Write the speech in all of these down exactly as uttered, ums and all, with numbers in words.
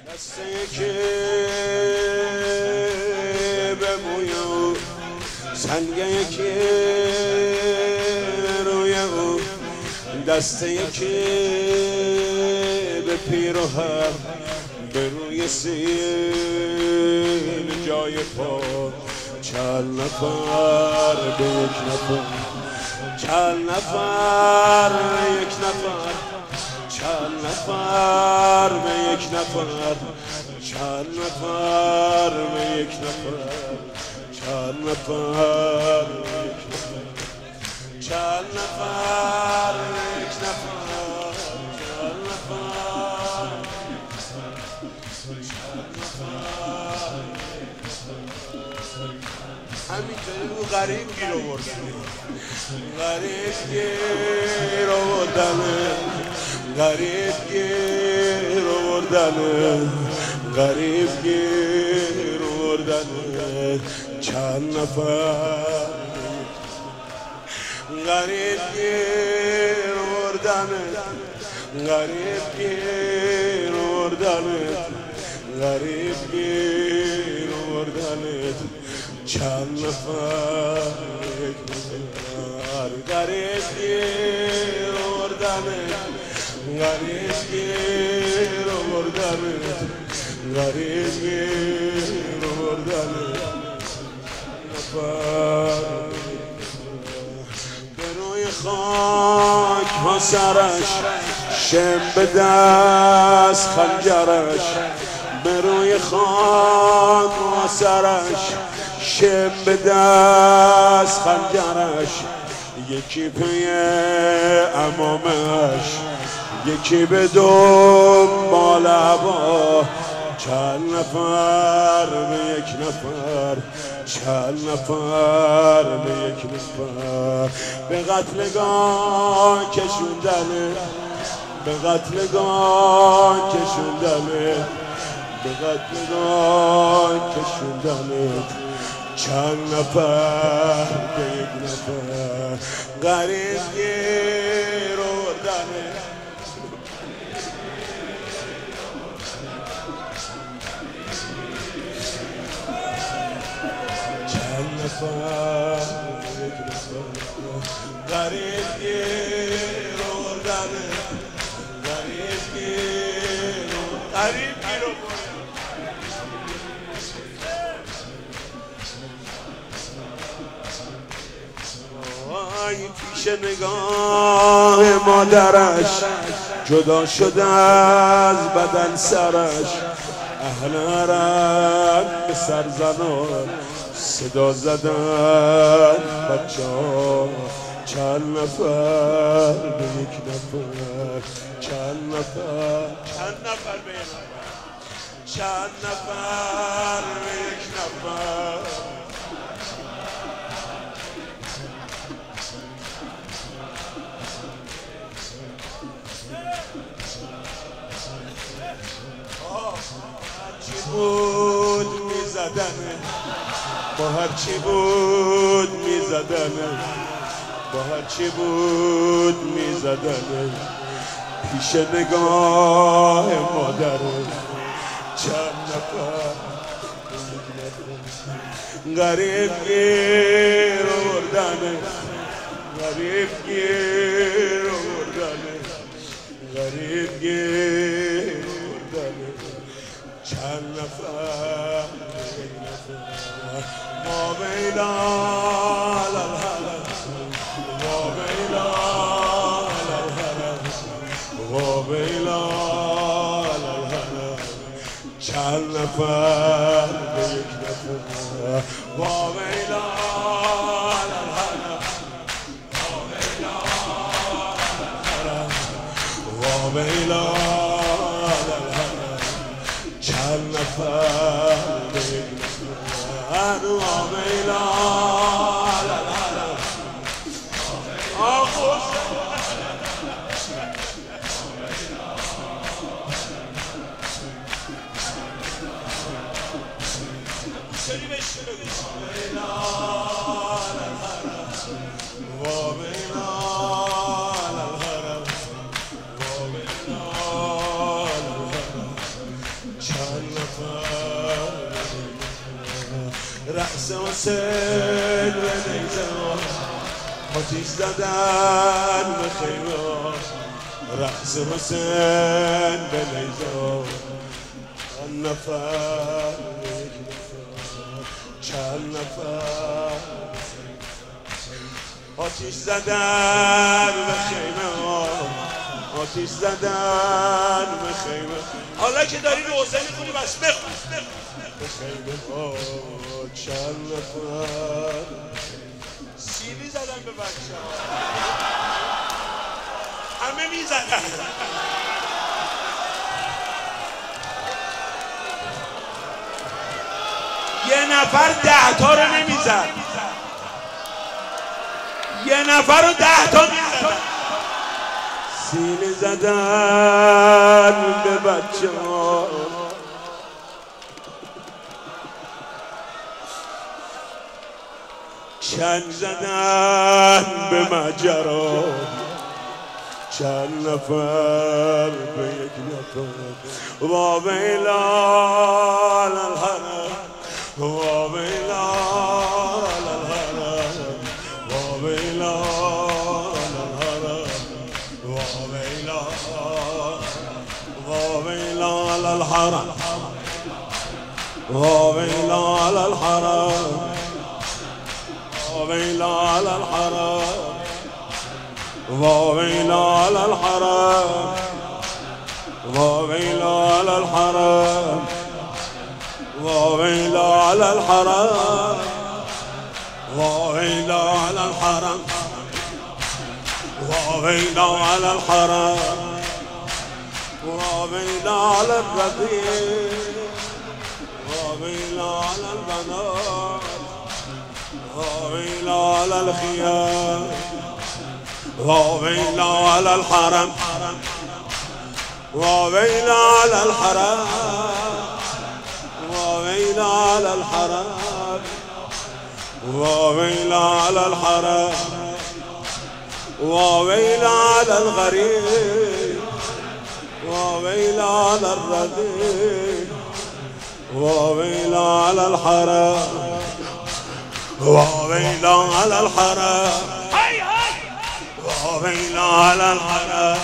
دسته که به موی او سنگه که روی او دسته که به پیراهن به روی سیل جای پا چند نفر به یک نفر چند نفر به یک نفر چند نفر به یک نفر چند نفر به یک نفر چند نفر به یک نفر چند نفر به یک نفر چند نفر همینطوری رو غریب گیر آوردن غریب گیر آوردن غریب گیر آوردن غریب گیر آوردن چند نفر غریب گیر آوردن غریب گیر آوردن غریب گیر آوردن چند نفر یک نفر غریب گیر آوردن غریب گیر آوردن غریب گیر آوردن نفر به روی خاک ها سرش شم به دست خنجرش به روی خاک ها سرش شم به دست خنجرش یکی پی امامش یکی به دنبال عبا چند نفر به یک نفر چند نفر به یک نفر به قتلگاه کشوندنه به قتلگاه کشوندنه به قتلگاه کشوندنه چند نفر به یک نفر غریب گیر آوردنه چند نفر به یک نفر غریب گیر آوردنه غریب گیر غریب گیر پیش نگاه مادرش جدا شده از بدن سرش اهل حرم به سر زنان صدا زدن بچه ها چند نفر به یک نفر چند نفر چند نفر به یک نفر چند نفر به یک نفر هرچی بود میزدنه با هرچی بود میزدنه با هرچی بود میزدنه پیش نگاه مادره چند نفر غریب گیر آوردنه غریب گیر آوردنه غریب گیر آوردنه چند نفر ما بیلا للحلم ما بیلا للحلم ما بیلا للحلم چند نفر به یک نفر ما بیلا للحلم ما بیلا للحلم ما بیلا للحلم چند نفر به یک نفر وابيلا لا لا لا اخوش چند نفر رأس حسین به نیزه آتیش زدن به خیمه رأس حسین به نیزه چند نفر چند نفر آتیش زدن به خیمه آتیش زدن به خیمه. حالا که داری روزه میخونی بس بخون به خیمه ها چند نفر سیلی زدن به بچه ها همه میزدن یه نفر ده تا رو نمیزد یه نفر رو ده تا میزدن سیلی زدن به بچه ها چند زدن به مجرا چند نفر به یک نفر و ویلال الحرم و ویلال الحرم و ویلال الحرم و ویلال و ویلال الحرم و ویلال الحرم وويلال الحرام وويلال الحرام وويلال الحرام وويلال الحرام وويلال الحرام وويلال الحرام وويلال الربيع وويلال البنات وويلال الخيام وويلال الحرم وويلال الحرم وويلال الحرم وويلال الحرم وويلال الغريب وويلال الرديء وويلال الحرم وويلال الحرم وويلال الحرم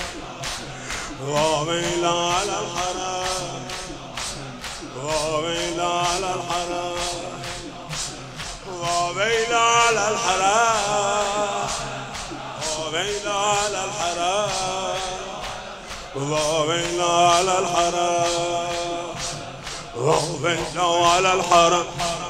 وويلال الحرم وويلال الحرم وويلال الحرم وويلال الحرم وويلال الحرم وويلال الحرم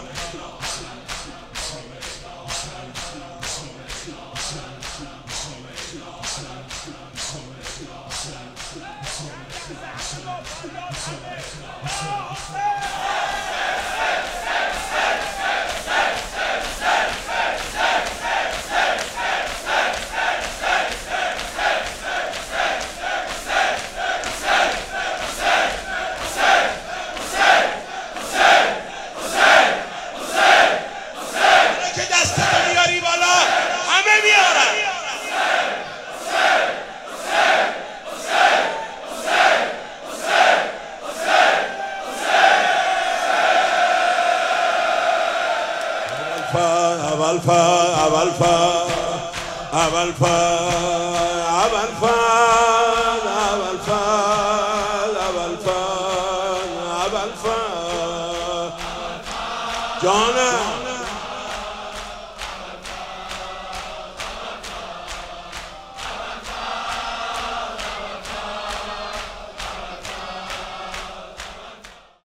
أبا الفا أبا الفا أبا الفا أبا الفا أبا الفا أبا الفا أبا الفا جانا